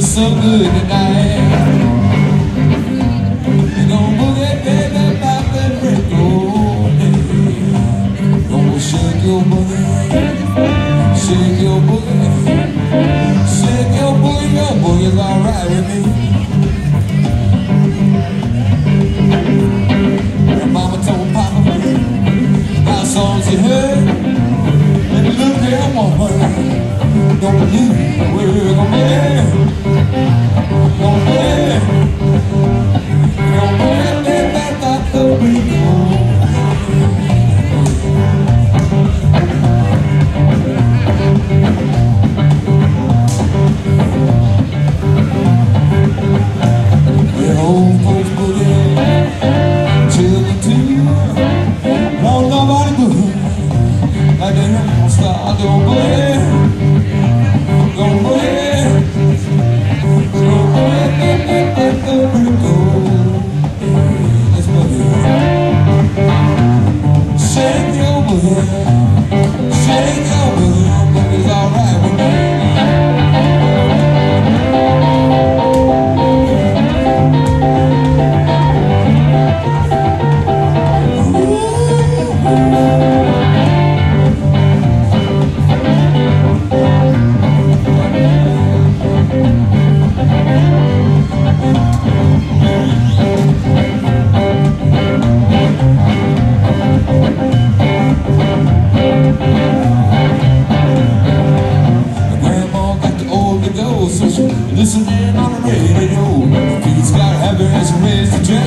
so good tonight. You gon' boogie, baby, pop that record. Gonna shake your boogie, shake your boogie, shake your boogie. Your boogie's alright with me. And Mama told Papa about songs he heard. And look here, woman, don't believe the word on me. Listening on the radio, kids gotta have their ass raised to